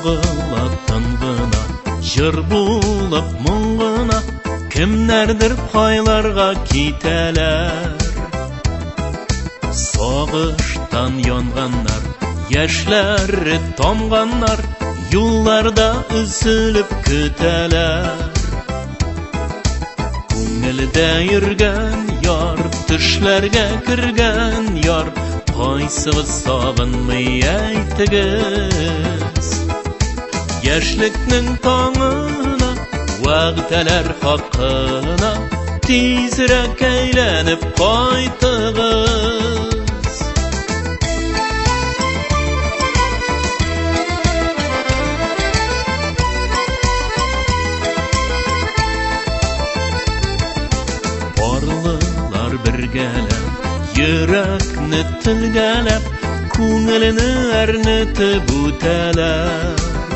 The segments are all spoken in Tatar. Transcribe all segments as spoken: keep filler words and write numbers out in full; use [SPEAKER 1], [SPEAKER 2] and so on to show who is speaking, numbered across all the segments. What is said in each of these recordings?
[SPEAKER 1] Soğulatan gına, jır bulup mungına, kimlerdir paylarga kiteler. Soğuştan yonganlar, yaşları tomganlar, yollarda üzülüp küteler. Ko'ngilda yurgan yor, tushlarga kirgan yor, qaysig'iz sog'inmay aytigiz. Yoshlikning tong'ina, vaqtlar haqqina, tezroq aylanib qaytig'iz. Borliqlar birgalab, yurakni tilgalab, ko'nglini arnitib o'talar.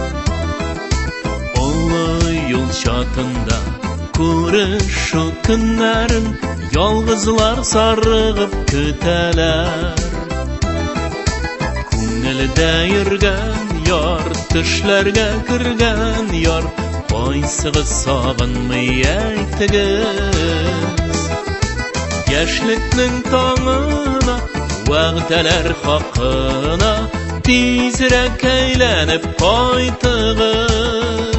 [SPEAKER 1] Yol şatında ko'rishu kunlarin yolg'izlar sarg'ib küteler. Ko'ngilda yurgan yor, tushlarga kirgan yor, qaysig'iz sog'inmay aytigiz. Yoshlikning tong'ina, vaqtlar haqqina, tezroq aylanib qaytig'iz.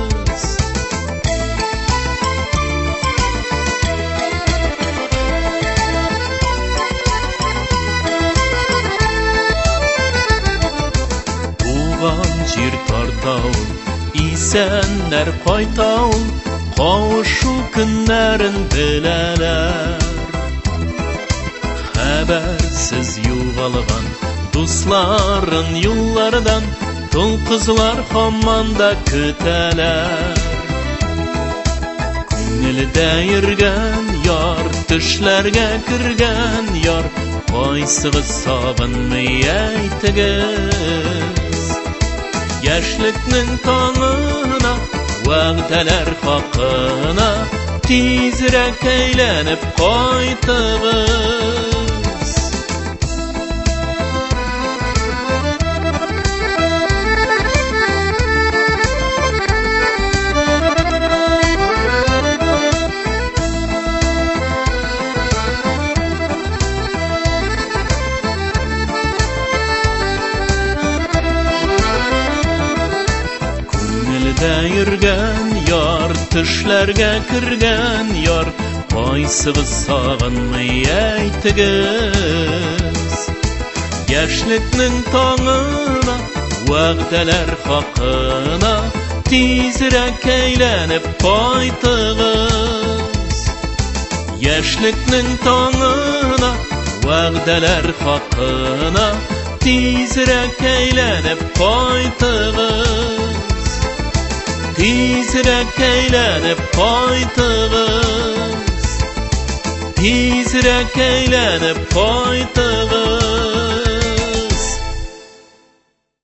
[SPEAKER 1] Jir tartavul, isenler paytavul, kavuşu günlerin bileler. Habersiz yo'g'algan dostların yollardan, tul kızlar hammanda küteler. Ko'ngilda yurgan yor, tushlarga kirgan yor, qaysig'iz sog'inmay aytigiz. Yoshlikning tong'ina, vaqtlar haqqina, tezroq aylanib qaytig'iz. Yurgan yor, tushlarga kirgan yor, qaysig'iz sog'inmay aytigiz. Yoshlikning tong'ina, vaqtlar haqqina, tezroq aylanib qaytig'iz. Yoshlikning tong'ina, vaqtlar haqqina, tezroq aylanib qaytig'iz. Tezroq aylanib qaytig'iz, tezroq aylanib qaytig'iz.